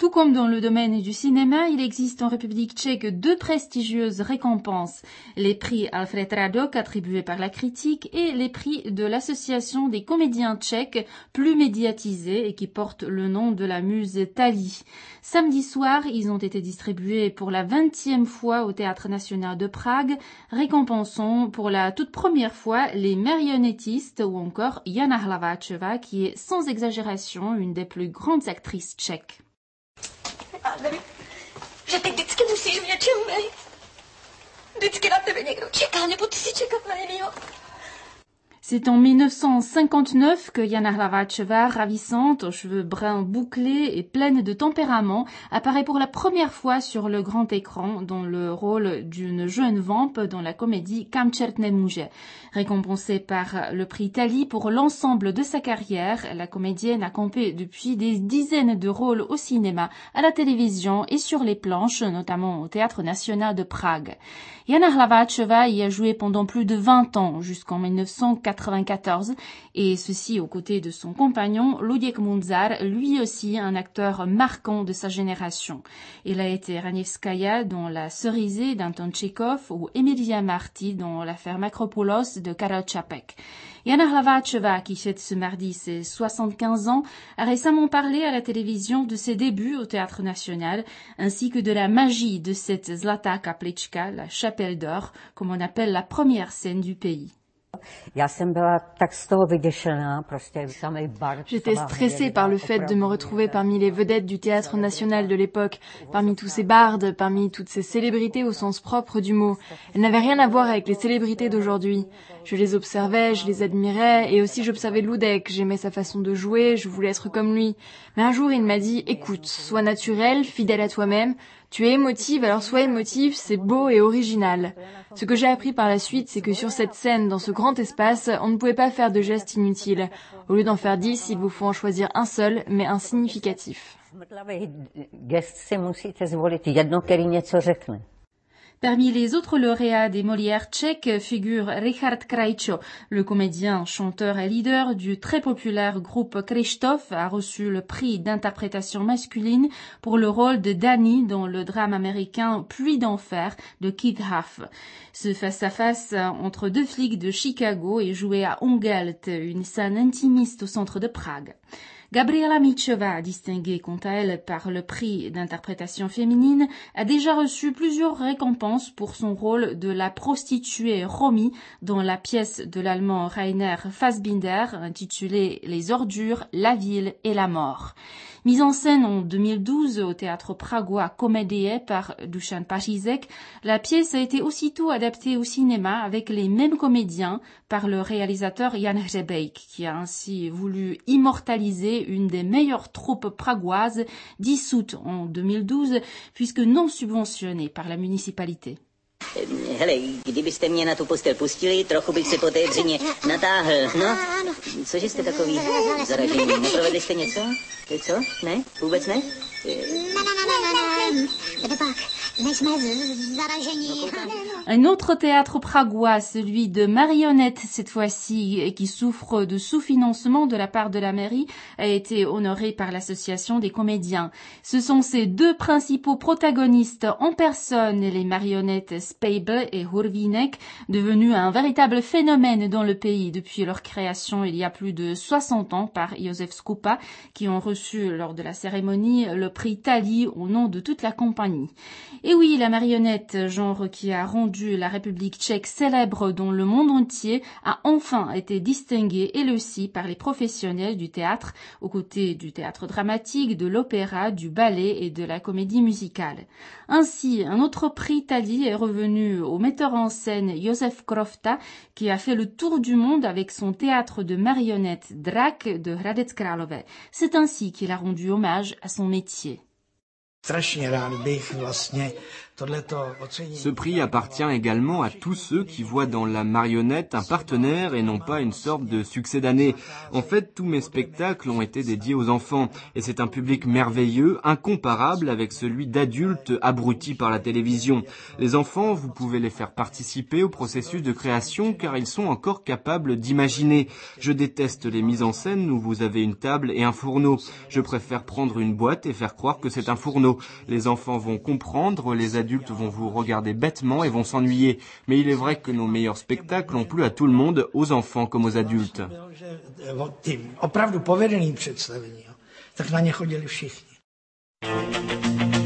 Tout comme dans le domaine du cinéma, il existe en République tchèque deux prestigieuses récompenses, les prix Alfred Radok attribués par la critique et les prix de l'Association des comédiens tchèques plus médiatisés et qui portent le nom de la muse Thalie. Samedi soir, ils ont été distribués pour la 20e fois au Théâtre national de Prague, récompensant pour la toute première fois les marionnettistes ou encore Jana Hlaváčová qui est sans exagération une des plus grandes actrices tchèques. Nevím, že ty vždycky musíš v něčem být. Vždycky na tebe někdo čeká, nebo ty si čekat na jinýho. C'est en 1959 que Jana Hlaváčová, ravissante, aux cheveux bruns bouclés et pleine de tempérament, apparaît pour la première fois sur le grand écran dans le rôle d'une jeune vampe dans la comédie Kamčertné muže. Récompensée par le prix Thalie pour l'ensemble de sa carrière, la comédienne a campé depuis des dizaines de rôles au cinéma, à la télévision et sur les planches, notamment au Théâtre national de Prague. Jana Hlaváčová y a joué pendant plus de 20 ans, jusqu'en 1994, et ceci aux côtés de son compagnon Luděk Munzar, lui aussi un acteur marquant de sa génération. Elle a été Ranevskaya dans La Cerisée d'Anton Tchekhov ou Emilia Marty dans l'affaire Makropoulos de Karel Čapek. Jana Hlaváčová, qui fête ce mardi ses 75 ans, a récemment parlé à la télévision de ses débuts au Théâtre national, ainsi que de la magie de cette Zlatá kaplička, la chapelle d'or, comme on appelle la première scène du pays. J'étais stressée par le fait de me retrouver parmi les vedettes du théâtre national de l'époque, parmi tous ces bardes, parmi toutes ces célébrités au sens propre du mot. Elles n'avaient rien à voir avec les célébrités d'aujourd'hui. Je les observais, je les admirais, et aussi j'observais Luděk, j'aimais sa façon de jouer, je voulais être comme lui. Mais un jour il m'a dit, écoute, sois naturel, fidèle à toi-même, tu es émotive, alors sois émotive, c'est beau et original. Ce que j'ai appris par la suite, c'est que sur cette scène, dans ce grand espace, on ne pouvait pas faire de gestes inutiles. Au lieu d'en faire 10, il vous faut en choisir un seul, mais un significatif. Parmi les autres lauréats des Molières tchèques figure Richard Krajčo, le comédien, chanteur et leader du très populaire groupe Krištof, a reçu le prix d'interprétation masculine pour le rôle de Danny dans le drame américain Pluie d'enfer de Keith Huff. Ce face-à-face entre deux flics de Chicago est joué à Ungelt, une scène intimiste au centre de Prague. Gabriela Michova, distinguée quant à elle par le prix d'interprétation féminine, a déjà reçu plusieurs récompenses pour son rôle de la prostituée Romy dans la pièce de l'allemand Rainer Fassbinder intitulée Les ordures, la ville et la mort. Mise en scène en 2012 au théâtre pragois Komedie par Dušan Pařízek, la pièce a été aussitôt adaptée au cinéma avec les mêmes comédiens par le réalisateur Jan Hřebejk, qui a ainsi voulu immortaliser une des meilleures troupes pragoises dissoute en 2012 puisque non subventionnée par la municipalité. Hele, kdybyste mě na tu postel pustili, trochu bych si po té dřině natáhl, no. Cože jste takový zaražení? Neprovedli jste něco? Co? Ne? Vůbec ne? Un autre théâtre pragois, celui de marionnettes cette fois-ci, qui souffre de sous-financement de la part de la mairie, a été honoré par l'association des comédiens. Ce sont ces deux principaux protagonistes en personne, les marionnettes Spejbl et Hurvínek, devenus un véritable phénomène dans le pays depuis leur création il y a plus de 60 ans par Josef Skupa, qui ont reçu lors de la cérémonie le prix Thalie au nom de toute la compagnie. Et oui, la marionnette, genre qui a rendu la République tchèque célèbre dans le monde entier, a enfin été distinguée elle aussi par les professionnels du théâtre, aux côtés du théâtre dramatique, de l'opéra, du ballet et de la comédie musicale. Ainsi, un autre prix Thalie est revenu au metteur en scène Josef Krofta, qui a fait le tour du monde avec son théâtre de marionnettes Drak de Hradec Králové. C'est ainsi qu'il a rendu hommage à son métier. Ce prix appartient également à tous ceux qui voient dans la marionnette un partenaire et non pas une sorte de succès d'année. En fait, tous mes spectacles ont été dédiés aux enfants et c'est un public merveilleux, incomparable avec celui d'adultes abrutis par la télévision. Les enfants, vous pouvez les faire participer au processus de création car ils sont encore capables d'imaginer. Je déteste les mises en scène où vous avez une table et un fourneau. Je préfère prendre une boîte et faire croire que c'est un fourneau. Les enfants vont comprendre, les adultes vont vous regarder bêtement et vont s'ennuyer. Mais il est vrai que nos meilleurs spectacles ont plu à tout le monde, aux enfants comme aux adultes. Opravdu povedený představení, tak na ně chodili všichni.